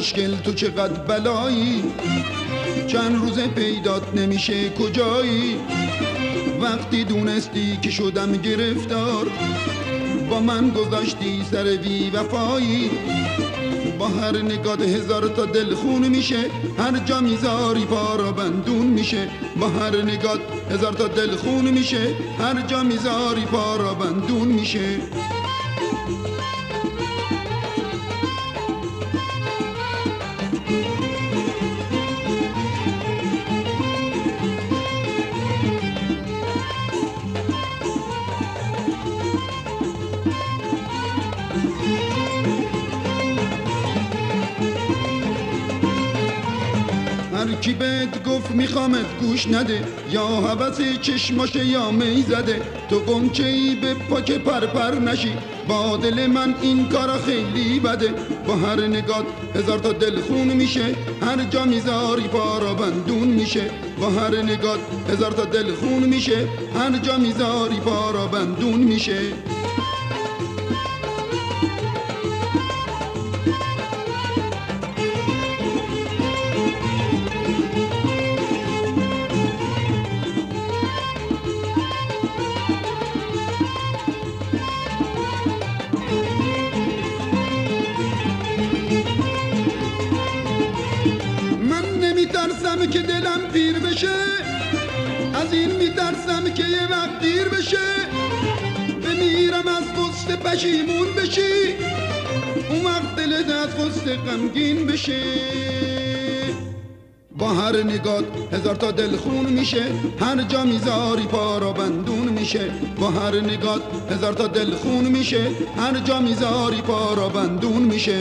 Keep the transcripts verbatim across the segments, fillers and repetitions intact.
خوشگل تو چقدر بلایی، چند روز پیدات نمیشه کجایی. وقتی دونستی که شدم گرفتار، با من گذاشتی سر بی وفایی. با هر نگات هزار تا دل خون میشه، هر جا میذاری پارا بندون میشه. با هر نگات هزار تا دل خون میشه، هر جا میذاری پارا بندون میشه. هر کی بهت گفت میخوامت گوش نده، یا هوس چشماشه یا می زده. تو قنچه ای به پا که پر پر نشی، با دل من این کارا خیلی بده. با هر نگات هزار تا دل خون میشه، هر جا میذاری پارا بندون میشه. با هر نگات هزار تا دل خون میشه، هر جا میذاری پارا بندون میشه. میترسم که دلم پیر بشه، از این میترسم که یه وقت دیر بشه. بمیرم از غصه پشیمون بشی، اون وقت دلت از غصه غمگین بشه. با هر نگات هزار تا دل خون میشه، هر جا میذاری پارا بندون میشه. با هر نگات هزار تا دل خون میشه، هر جا میذاری پارا بندون میشه.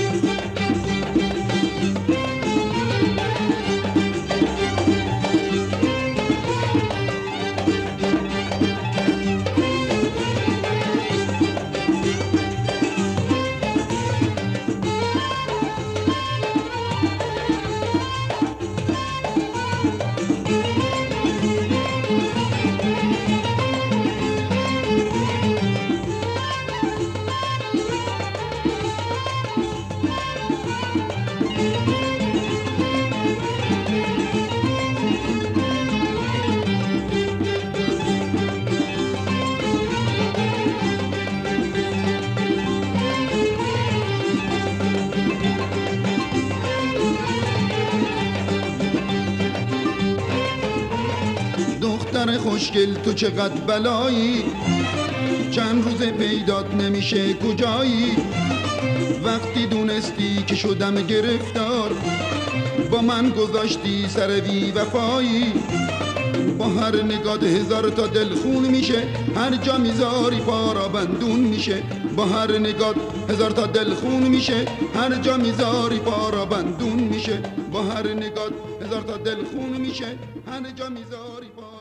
دختر خوشگل تو چقدر بلایی، چند روز پیدات نمیشه کجایی. وقتی دونستی که شدم گرفتار، با من گذاشتی سر بی وفایی. با هر نگات هزار تا دل خون میشه، هر جا میذاری پارا بندون میشه. با هر نگات هزار تا دل خون میشه، هر جا میذاری پارا بندون میشه. با هر نگات هزار تا دل خون میشه، هر جا میذاری پارا